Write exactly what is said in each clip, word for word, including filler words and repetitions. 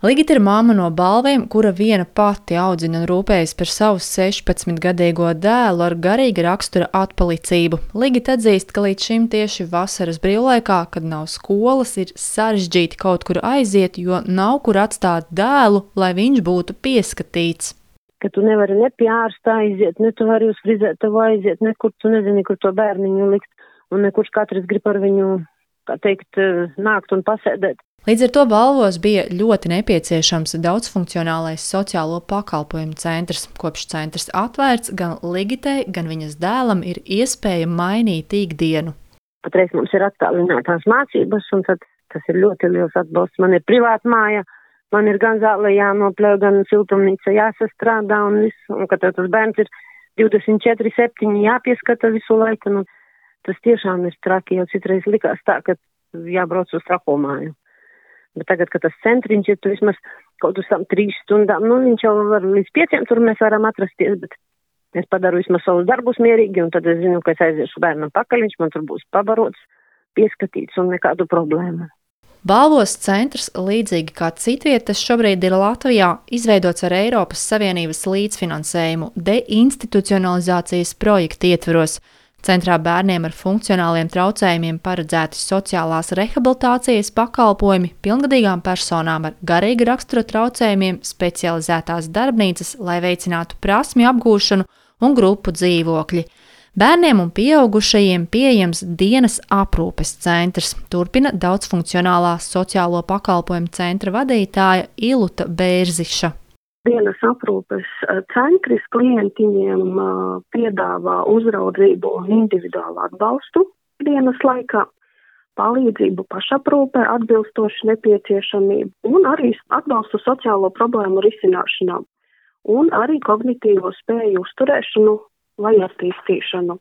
Ligita ir mamma no Balviem, kura viena pati audzina un rūpējas par savu sešpadsmitgadīgo dēlu ar garīga rakstura atpalicību. Ligita atzīst, ka līdz šim tieši vasaras brīvlaikā, kad nav skolas, ir sarežģīti kaut kur aiziet, jo nav kur atstāt dēlu, lai viņš būtu pieskatīts. Ka tu nevari ne pie ārsta aiziet, ne tu vari uz frizētavu aiziet, nekur tu nezini, kur to bērniņu likt, un nekurš katrs grib ar viņu, kā teikt, nākt un pasēdēt. Līdz ar to Balvos bija ļoti nepieciešams daudzfunkcionālais sociālo pakalpojumu centrs. Kopš centrs atvērts, gan Ligitei, gan viņas dēlam ir iespēja mainīt ikdienu. Patreiz mums ir attālinātās mācības, un tad tas ir ļoti liels atbalsts. Man ir privāta māja, man ir gan zāle jānopļauj, gan siltumnīca jāsastrādā, un viss, un kad tas bērns ir divdesmit četri septiņi jāpieskata visu laiku, nu, tas tiešām ir traki, jau citreiz likās tā, ka jābrauc uz trako māju. Bet tagad, kad tas centriņš ir, tu vismaz kaut uz tam trīs stundām, nu, viņš jau var līdz pieciem, tur mēs varam atrasties, bet es padaru vismaz savus darbus mierīgi, un tad es zinu, ka es aiziešu bērnam pakaļ, viņš man tur būs pabarots, pieskatīts un nekādu problēmu. Balvos centrs, līdzīgi kā citvietas, šobrīd ir Latvijā izveidots ar Eiropas Savienības līdzfinansējumu deinstitucionalizācijas projekta ietveros. Centrā bērniem ar funkcionāliem traucējumiem paredzēti sociālās rehabilitācijas pakalpojumi, pilngadīgām personām ar garīga rakstura traucējumiem, specializētās darbnīcas, lai veicinātu prasmju apgūšanu un grupu dzīvokļi. Bērniem un pieaugušajiem pieejams dienas aprūpes centrs, turpina daudzfunkcionālā sociālo pakalpojumu centra vadītāja Iluta Bērziša. Dienas aprūpes centris klientiņiem piedāvā uzraudzību un individuālu atbalstu dienas laikā, palīdzību pašaprūpē, atbilstoši nepieciešamību un arī atbalstu sociālo problēmu risināšanā un arī kognitīvo spēju uzturēšanu vai attīstīšanu.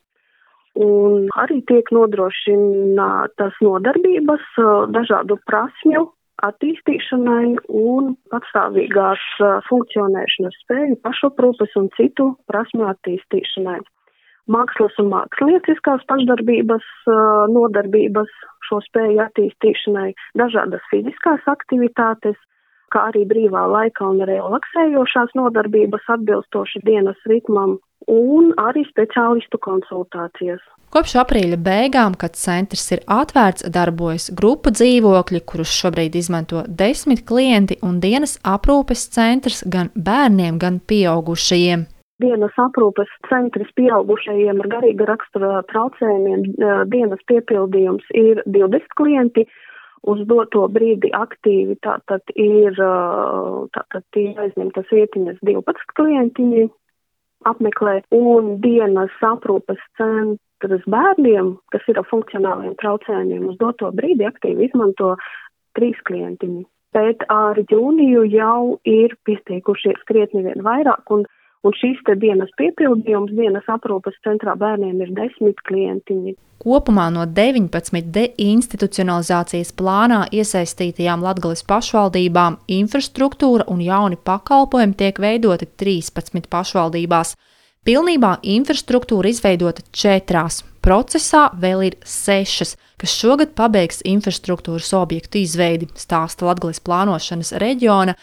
Un arī tiek nodrošinātas nodarbības dažādu prasmju attīstīšanai un patstāvīgās funkcionēšanas spēju, pašaprūpes un citu prasmju attīstīšanai. Mākslas un mākslinieckās pašdarbības nodarbības šo spēju attīstīšanai, dažādas fiziskās aktivitātes, kā arī brīvā laika un relaksējošās nodarbības atbilstoši dienas ritmam un arī speciālistu konsultācijas. Kopš aprīļa beigām, kad centrs ir atvērts, darbojas grupu dzīvokļi, kurus šobrīd izmanto desmit klienti, un dienas aprūpes centrs gan bērniem, gan pieaugušajiem. Dienas aprūpes centrs pieaugušajiem ar garīga rakstura traucējumiem dienas piepildījums ir divdesmit klienti. Uz doto brīdi aktīvi tātad ir, tātad ir aizņemtas vietiņas divpadsmit klientiņi apmeklē, un dienas aprūpes centrs bērniem, kas ir ar funkcionāliem traucējumiem, uz doto brīdi aktīvi izmanto trīs klientiņi. Bet ar jūniju jau ir piestiekušies krietni vien vairāk, un, un šīs te dienas piepildījums dienas aprūpes centrā bērniem ir desmit klientiņi. Kopumā no deviņpadsmit deinstitucionalizācijas plānā iesaistītajām Latgales pašvaldībām infrastruktūra un jauni pakalpojumi tiek veidoti trīspadsmit pašvaldībās. Pilnībā infrastruktūra izveidota četrās, procesā vēl ir sešas, kas šogad pabeigs infrastruktūras objektu izveidi, stāsta Latgales plānošanas reģiona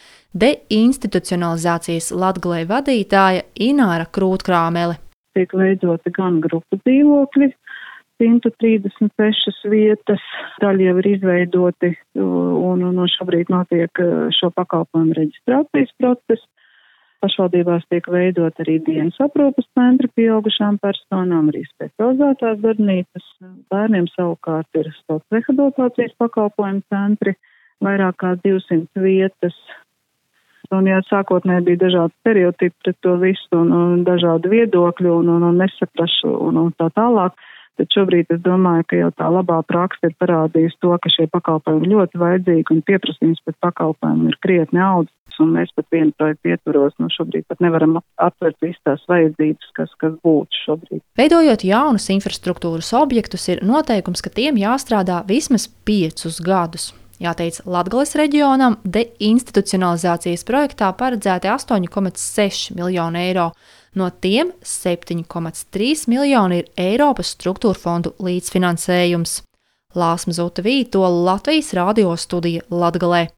deinstitucionalizācijas Latgalei vadītāja Ināra Krūtkrāmele. Tiek veidoti gan grupu dzīvokļi, simt trīsdesmit sešas vietas, daļa jau ir izveidoti un, un šobrīd notiek šo pakalpojumu reģistrācijas process. Pašvaldībās tiek veidot arī dienas aprūpes centri pieaugušām personām, arī specializētās darbnīcas. Bērniem savukārt ir sociālās rehabilitācijas pakalpojumu centri, vairāk kā divsimt vietas. Un, jā, sākotnēji bija dažādi stereotipi pret to visu un, un dažādi viedokļi un, un, un nesaprašu un, un tā tālāk. Tad šobrīd es domāju, ka jau tā labā praksa ir parādījusi to, ka šie pakalpojumi ļoti vajadzīgi un pieprasījums pēc pakalpojumiem ir krietni audzis. Un mēs pat vienu projektu ietvaros, nu šobrīd pat nevaram aptvert visas tās vajadzības, kas, kas būtu šobrīd. Veidojot jaunus infrastruktūras objektus, ir noteikums, ka tiem jāstrādā vismaz piecus gadus. Jāteic, Latgales reģionam deinstitucionalizācijas projektā paredzēti astoņi komats seši miljoni eiro. No tiem septiņi komats trīs miljoni ir Eiropas struktūra fondu līdzfinansējums. Lāsma Zuta Vītola, Latvijas radio studija Latgalē.